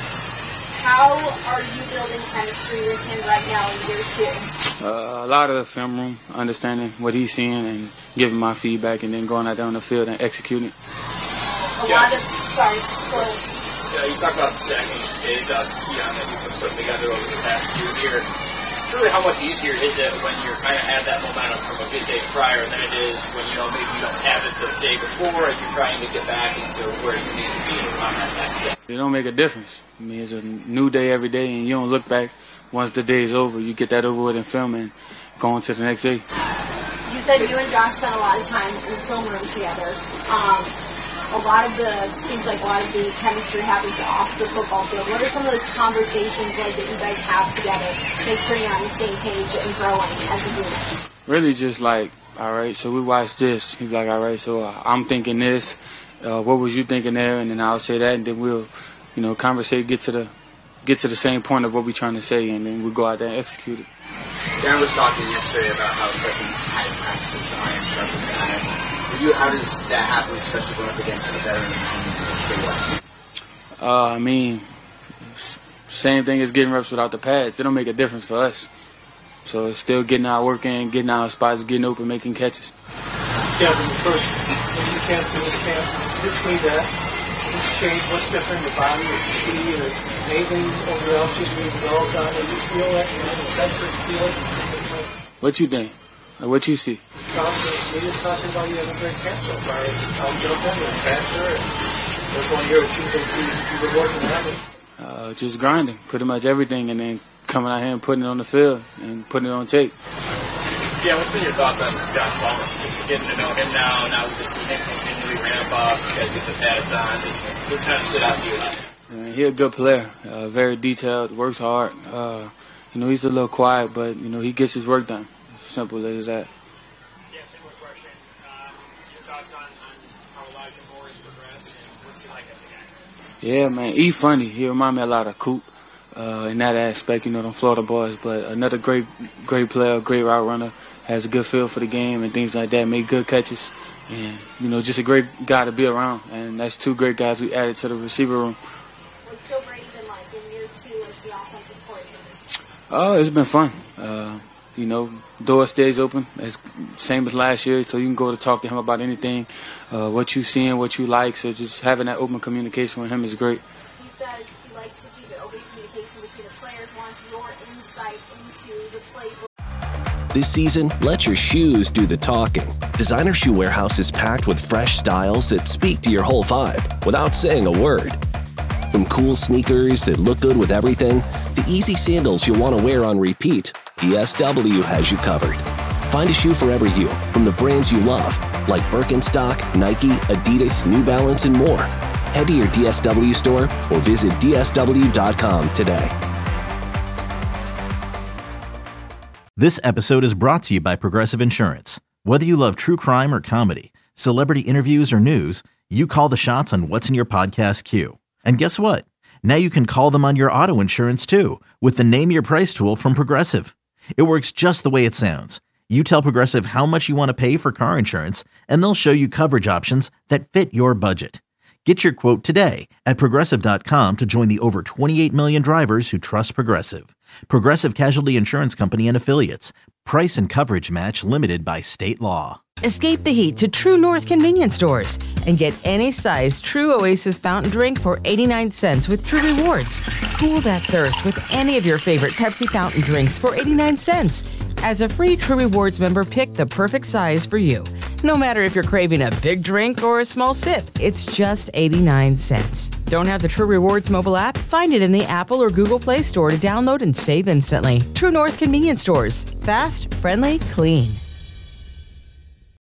How are you building chemistry with him right now in year two? Uh, a lot of the film room, understanding what he's seeing and giving my feedback, and then going out there on the field and executing. A yeah. lot of, sorry, go ahead. Yeah, you talked about stacking is uh, Keon that you've put together over the past few years. Really, how much easier is it when you're kind of at that momentum from a good day prior than it is when, you know, maybe you don't have it the day before and you're trying to get back into where you need to be on that next step? It don't make a difference. I mean, it's a new day every day, and you don't look back once the day is over. You get that over with in film and go on to the next day. You said you and Josh spent a lot of time in the film room together. Um, A lot of the, seems like a lot of the chemistry happens off the football field. What are some of the conversations like that you guys have together to make sure you're on the same page and growing as a group? Really just like, all right, so we watched this. He's like, all right, so uh, I'm thinking this. Uh, what was you thinking there? And then I'll say that, and then we'll, you know, conversate, get to the get to the same point of what we're trying to say, and then we'll go out there and execute it. Darren was talking yesterday about how Stephens had practices iron sharpens iron. For you, how does that happen, especially going up against a veteran? Uh, I mean, same thing as getting reps without the pads. It don't make a difference for us. So it's still getting our work in, getting our spots, getting open, making catches. Yeah, from the first when you camp to this camp, between that, what's changed? What's different? The body, or the speed, or anything over else you've developed on it? You feel that? You have a sense that you feel it? What you think? What you see? Confidence. We just talking about you having a great camp so far. I'll jump in and faster. And just want to hear what you think you've been working on. Uh, just grinding, pretty much everything, and then coming out here and putting it on the field and putting it on tape. Yeah, what's been your thoughts on Josh Palmer? Just getting to know him now, now we just see him continually ramp up, you guys get the pads on, just, just kind of stood out to you. Uh, he's a good player, uh, very detailed, works hard. Uh, you know, he's a little quiet, but, you know, he gets his work done. Simple as that. Yeah, similar question. Uh, your thoughts on, on how Elijah Moore has progressed and what's he like as a guy? Yeah, man, he funny. He remind me a lot of Coop uh, in that aspect, you know, them Florida boys. But another great, great player, great route runner, has a good feel for the game and things like that, make good catches. And, you know, just a great guy to be around. And that's two great guys we added to the receiver room. What's Joe Brady been like in year two as the offensive coordinator? Oh, it's been fun. Uh, You know, door stays open, as same as last year, so you can go to talk to him about anything, uh, what you seeing, what you like. So just having that open communication with him is great. He says he likes to keep an open communication between the players, wants your insight into the playbook. This season, let your shoes do the talking. Designer Shoe Warehouse is packed with fresh styles that speak to your whole vibe without saying a word. From cool sneakers that look good with everything, to easy sandals you'll want to wear on repeat, D S W has you covered. Find a shoe for every you, from the brands you love, like Birkenstock, Nike, Adidas, New Balance, and more. Head to your D S W store or visit D S W dot com today. This episode is brought to you by Progressive Insurance. Whether you love true crime or comedy, celebrity interviews or news, you call the shots on what's in your podcast queue. And guess what? Now you can call them on your auto insurance too, with the Name Your Price tool from Progressive. It works just the way it sounds. You tell Progressive how much you want to pay for car insurance, and they'll show you coverage options that fit your budget. Get your quote today at Progressive dot com to join the over twenty-eight million drivers who trust Progressive. Progressive Casualty Insurance Company and Affiliates. Price and coverage match limited by state law. Escape the heat to True North convenience stores and get any size True Oasis fountain drink for eighty-nine cents with True Rewards. Cool that thirst with any of your favorite Pepsi fountain drinks for eighty-nine cents. As a free True Rewards member, pick the perfect size for you. No matter if you're craving a big drink or a small sip, it's just eighty-nine cents. Don't have the True Rewards mobile app? Find it in the Apple or Google Play Store to download and save instantly. True North convenience stores. Fast, friendly, clean.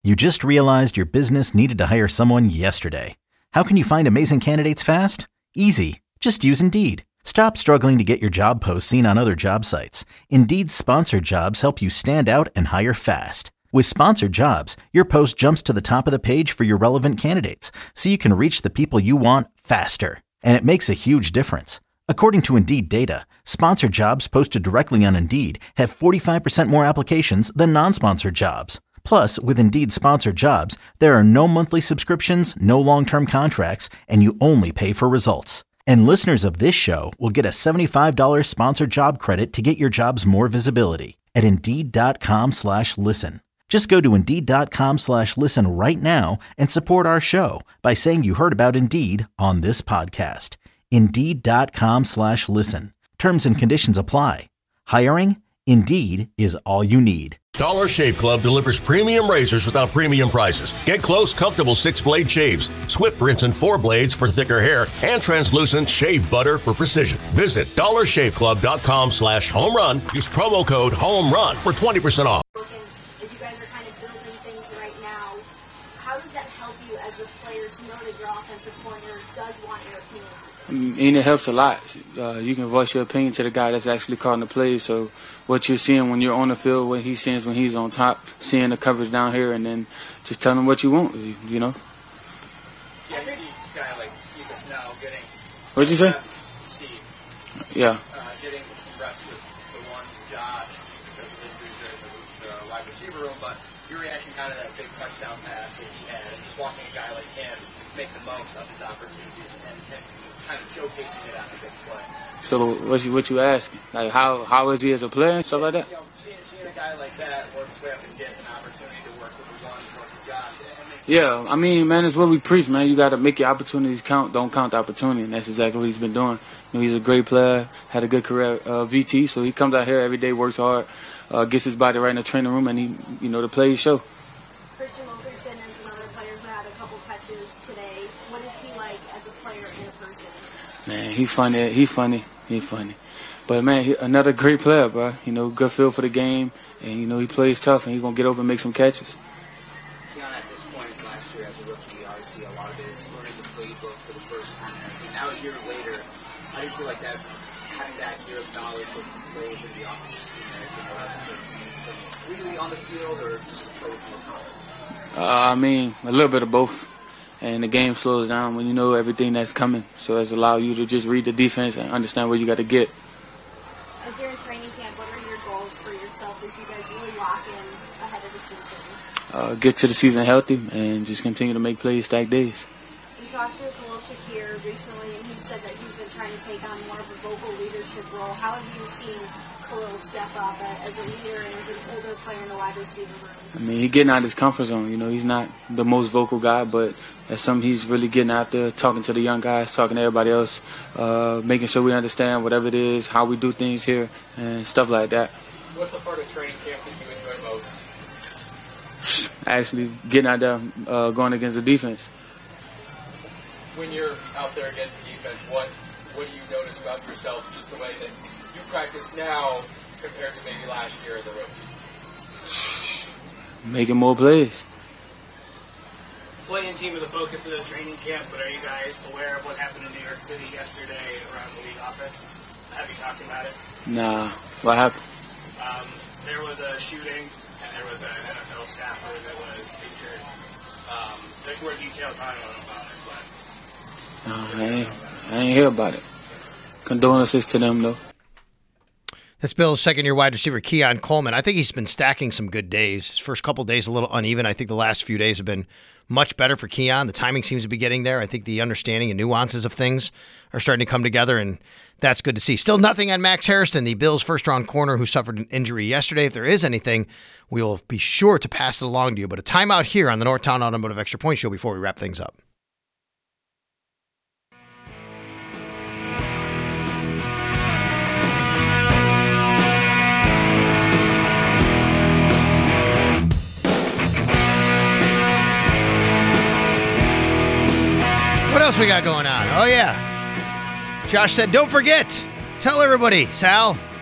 You just realized your business needed to hire someone yesterday. How can you find amazing candidates fast? Easy. Just use Indeed. Stop struggling to get your job posts seen on other job sites. Indeed's sponsored jobs help you stand out and hire fast. With sponsored jobs, your post jumps to the top of the page for your relevant candidates, so you can reach the people you want faster. And it makes a huge difference. According to Indeed data, sponsored jobs posted directly on Indeed have forty-five percent more applications than non-sponsored jobs. Plus, with Indeed sponsored jobs, there are no monthly subscriptions, no long-term contracts, and you only pay for results. And listeners of this show will get a seventy-five dollars sponsored job credit to get your jobs more visibility at Indeed.com slash listen. Just go to Indeed.com slash listen right now and support our show by saying you heard about Indeed on this podcast. Indeed.com slash listen. Terms and conditions apply. Hiring? Indeed is all you need. Dollar Shave Club delivers premium razors without premium prices. Get close, comfortable six-blade shaves, swift rinse and four blades for thicker hair, and translucent shave butter for precision. Visit dollarshaveclub.com slash home run. Use promo code home run for twenty percent off. As you guys are kind of building things right now, how does that help you as a player to know that your offensive coordinator does want your opinion? And it helps a lot. Uh, you can voice your opinion to the guy that's actually calling the plays. So what you're seeing when you're on the field, what he sees when he's on top, seeing the coverage down here, and then just tell him what you want, you know. Yeah, you see a guy like Steve now getting... What'd you say? Uh, Steve. Yeah. Uh, getting some reps with the one Josh because of injuries there in the, the wide receiver room, but your reaction kind of that big touchdown pass that he had, and just watching a guy like him make the most of his opportunities and, and kind of showcasing it on a big play. So what you what you asking? Like how how is he as a player and stuff like that? You know, seeing, seeing a guy like that work his way up and get an opportunity to work with the one, work with Josh. And make Yeah, I mean, man, it's what we preach, man. You got to make your opportunities count. Don't count the opportunity, and that's exactly what he's been doing. You know, he's a great player, had a good career, uh, V T. So he comes out here every day, works hard, uh, gets his body right in the training room, and he, you know, the plays show. Christian Wilkerson is another player who had a couple catches today. What is he like as a player and a person? Man, he funny. He funny. He funny. But, man, he, another great player, bro. You know, good feel for the game. And, you know, he plays tough, and he's going to get open and make some catches. Keon, at this point last year as a rookie, obviously a lot of it is learning the playbook for the first time. And now a year later, how do you feel like that, having that year of knowledge of the plays and the offensive scheme and everything else, is it really on the field or just play with more confidence? Uh, I mean, a little bit of both. And the game slows down when you know everything that's coming. So it's allowed you to just read the defense and understand where you got to get. As you're in training camp, what are your goals for yourself as you guys really lock in ahead of the season? Uh, get to the season healthy and just continue to make plays, stack days. We talked to Khalil Shakir recently, and he said that he's been trying to take on more of a vocal leadership role. How have you seen Khalil step up as a leader and as an older player in the wide receiver room? I mean, he's getting out of his comfort zone. You know, he's not the most vocal guy, but that's something he's really getting after, talking to the young guys, talking to everybody else, uh, making sure we understand whatever it is, how we do things here, and stuff like that. What's the part of training camp that you enjoy most? Actually, getting out there, uh, going against the defense. When you're out there against the defense, what what do you notice about yourself, just the way that you practice now compared to maybe last year as a rookie? Making more plays. Playing team are the focus of the training camp, but are you guys aware of what happened in New York City yesterday around the league office? Have you talked about it? Nah, what happened? Um, there was a shooting, and there was an N F L staffer that was injured. Um, there's more details I don't know about it, but... No, I ain't, I ain't hear about it. Condolences to them, though. That's Bill's second-year wide receiver, Keon Coleman. I think he's been stacking some good days. His first couple days a little uneven. I think the last few days have been much better for Keon. The timing seems to be getting there. I think the understanding and nuances of things are starting to come together, and that's good to see. Still nothing on Max Hairston, the Bills' first-round corner who suffered an injury yesterday. If there is anything, we will be sure to pass it along to you. But a timeout here on the Northtown Automotive Extra Point Show before we wrap things up. What else we got going on? Oh, yeah. Josh said, don't forget. Tell everybody, Sal.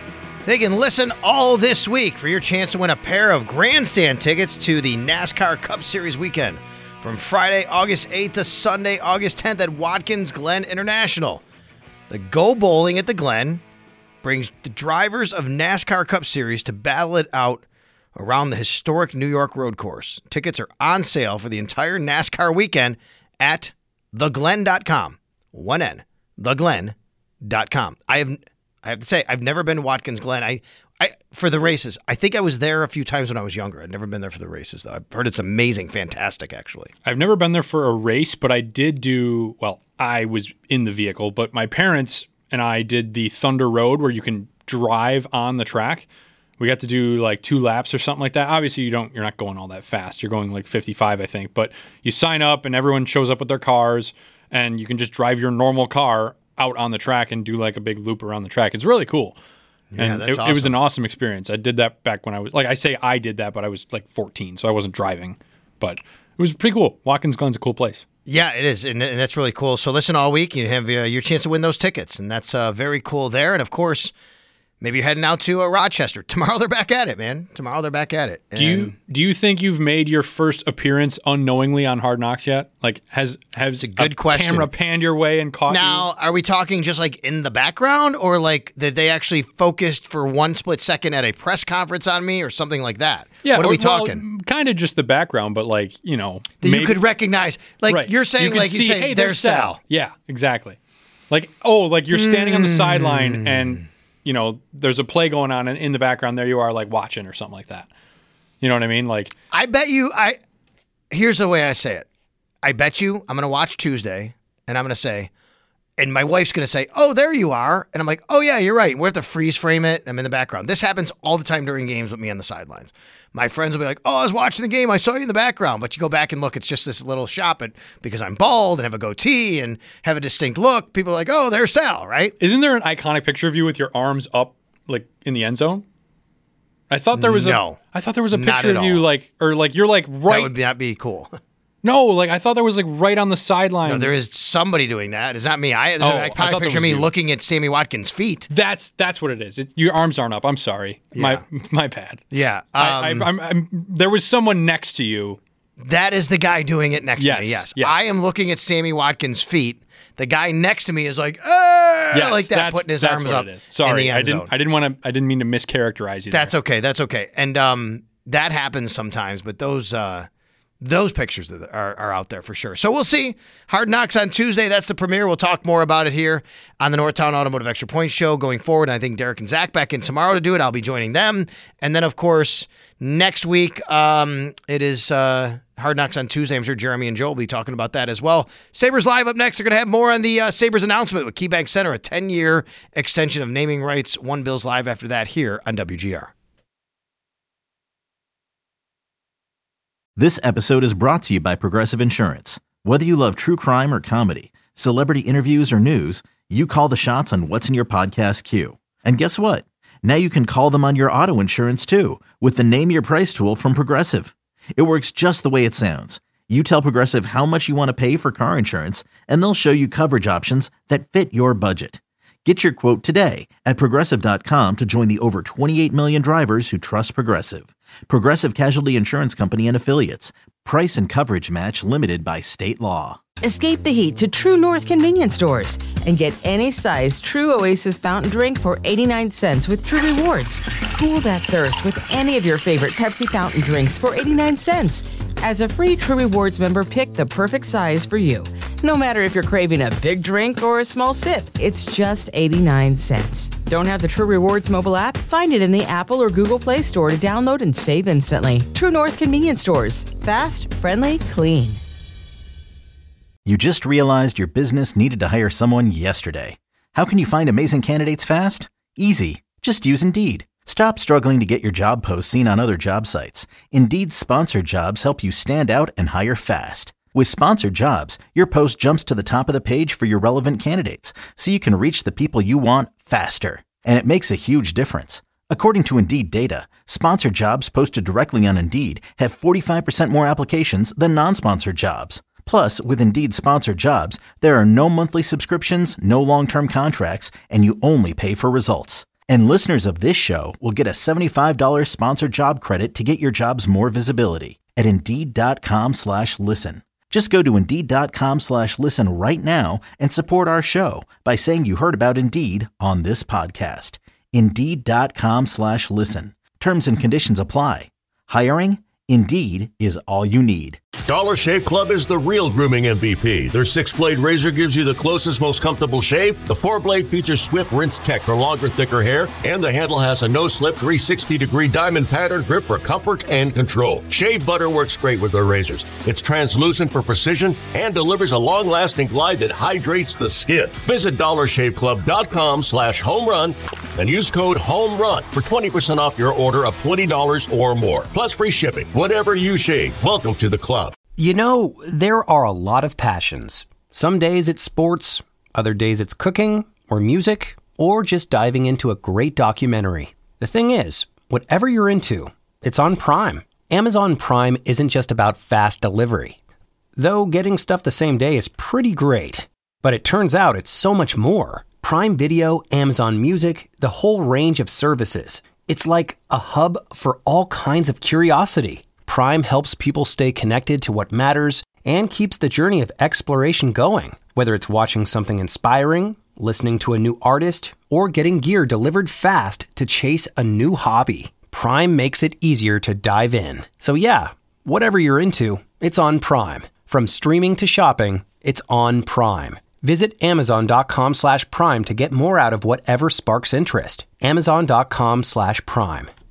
They can listen all this week for your chance to win a pair of grandstand tickets to the NASCAR Cup Series weekend from Friday, August eighth to Sunday, August tenth at Watkins Glen International. The Go Bowling at the Glen brings the drivers of NASCAR Cup Series to battle it out around the historic New York road course. Tickets are on sale for the entire NASCAR weekend at the glen dot com. One N, the glen dot com. I have I have to say, I've never been to Watkins Glen. I, I for the races. I think I was there a few times when I was younger. I'd never been there for the races, though. I've heard it's amazing, fantastic, actually. I've never been there for a race, but I did do, well, I was in the vehicle, but my parents and I did the Thunder Road where you can drive on the track. We got to do like two laps or something like that. Obviously, you don't, you're not going all that fast. You're going like fifty-five, I think. But you sign up and everyone shows up with their cars and you can just drive your normal car out on the track and do like a big loop around the track. It's really cool. Yeah, and that's it, awesome. It was an awesome experience. I did that back when I was, like I say I did that, but I was like fourteen, so I wasn't driving. But it was pretty cool. Watkins Glen's a cool place. Yeah, it is, and, and that's really cool. So listen all week. You have uh, your chance to win those tickets, and that's uh, very cool there. And, of course, maybe you're heading out to uh, Rochester. Tomorrow they're back at it, man. Tomorrow they're back at it. And do you do you think you've made your first appearance unknowingly on Hard Knocks yet? Like, has has a good a question. camera panned your way and caught Now, you? are we talking just like in the background, or like that they actually focused for one split second at a press conference on me or something like that? Yeah, what are or- we talking? Well, kind of just the background, but like, you know. That maybe- you could recognize. Like Right. you're saying, You could like you see, say, hey, there's Sal. Yeah, exactly. Like, oh, like you're standing on the Hmm. sideline and, you know, there's a play going on and in the background there you are like watching or something like that. You know what I mean? Like, I bet you. I here's the way I say it. I bet you I'm going to watch Tuesday, and I'm going to say, and my wife's going to say, "Oh, there you are," and I'm like, "Oh yeah, you're right." We have to freeze frame it. I'm in the background. This happens all the time during games with me on the sidelines. My friends will be like, "Oh, I was watching the game. I saw you in the background," but you go back and look. It's just this little shop, and because I'm bald and have a goatee and have a distinct look, people are like, "Oh, there's Sal," right? isn't there an iconic picture of you with your arms up, like in the end zone? I thought there was No. a. I thought there was a Not picture at of you all. like, or like you're like right. That would be, not be cool. No, like I thought there was like right on the sideline. No, there is somebody doing that. It's not me. I there's Oh, an I iconic thought that picture of was me you. looking at Sammy Watkins' feet. That's that's what it is. It, your arms aren't up. I'm sorry. My my bad. Yeah, I, um, I, I'm, I'm, there was someone next to you. That is the guy doing it next Yes, to me. Yes. yes. I am looking at Sammy Watkins' feet. The guy next to me is like, "Eh," Yes, like that, that's- putting his that's arms what up it is. in Sorry, the end I didn't. zone. I didn't want to. I didn't mean to mischaracterize you. That's okay. That's okay. And um, that happens sometimes, but those uh, those pictures are, are are out there for sure. So we'll see. Hard Knocks on Tuesday. That's the premiere. We'll talk more about it here on the Northtown Automotive Extra Point Show going forward. And I think Derek and Zach back in tomorrow to do it. I'll be joining them. And then, of course, next week, um, it is uh, Hard Knocks on Tuesday. I'm sure Jeremy and Joe will be talking about that as well. Sabres Live up next. They're going to have more on the uh, Sabres announcement with KeyBank Center, a ten-year extension of naming rights. One Bills Live after that here on W G R. This episode is brought to you by Progressive Insurance. Whether you love true crime or comedy, celebrity interviews or news, you call the shots on what's in your podcast queue. And guess what? Now you can call them on your auto insurance too with the Name Your Price tool from Progressive. It works just the way it sounds. You tell Progressive how much you want to pay for car insurance, and they'll show you coverage options that fit your budget. Get your quote today at Progressive dot com to join the over twenty-eight million drivers who trust Progressive. Progressive Casualty Insurance Company and Affiliates. Price and coverage match limited by state law. Escape the heat to True North convenience stores and get any size True Oasis fountain drink for eighty-nine cents with True Rewards. Cool that thirst with any of your favorite Pepsi fountain drinks for eighty-nine cents. As a free True Rewards member, pick the perfect size for you. No matter if you're craving a big drink or a small sip, it's just eighty-nine cents. Don't have the True Rewards mobile app? Find it in the Apple or Google Play Store to download and save instantly. True North convenience stores. Fast, friendly, clean. You just realized your business needed to hire someone yesterday. How can you find amazing candidates fast? Easy. Just use Indeed. Stop struggling to get your job posts seen on other job sites. Indeed's sponsored jobs help you stand out and hire fast. With sponsored jobs, your post jumps to the top of the page for your relevant candidates, so you can reach the people you want faster. And it makes a huge difference. According to Indeed data, sponsored jobs posted directly on Indeed have forty-five percent more applications than non-sponsored jobs. Plus, with Indeed sponsored jobs, there are no monthly subscriptions, no long-term contracts, and you only pay for results. And listeners of this show will get a seventy-five dollars sponsored job credit to get your jobs more visibility at Indeed.com slash listen. Just go to Indeed.com slash listen right now and support our show by saying you heard about Indeed on this podcast. Indeed.com slash listen. Terms and conditions apply. Hiring? Indeed is all you need. Dollar Shave Club is the real grooming M V P. Their six-blade razor gives you the closest, most comfortable shave. The four-blade features swift rinse tech for longer, thicker hair. And the handle has a no-slip three sixty degree diamond pattern grip for comfort and control. Shave butter works great with their razors. It's translucent for precision and delivers a long-lasting glide that hydrates the skin. Visit dollar shave club dot com slash home run and use code HOMERUN for twenty percent off your order of twenty dollars or more. Plus free shipping. Whatever you shave, welcome to the club. You know, there are a lot of passions. Some days it's sports, other days it's cooking or music, or just diving into a great documentary. The thing is, whatever you're into, it's on Prime. Amazon Prime isn't just about fast delivery. Though getting stuff the same day is pretty great. But it turns out it's so much more. Prime Video, Amazon Music, the whole range of services. It's like a hub for all kinds of curiosity. Prime helps people stay connected to what matters and keeps the journey of exploration going. Whether it's watching something inspiring, listening to a new artist, or getting gear delivered fast to chase a new hobby, Prime makes it easier to dive in. So yeah, whatever you're into, it's on Prime. From streaming to shopping, it's on Prime. Visit Amazon.com slash Prime to get more out of whatever sparks interest. Amazon.com slash Prime.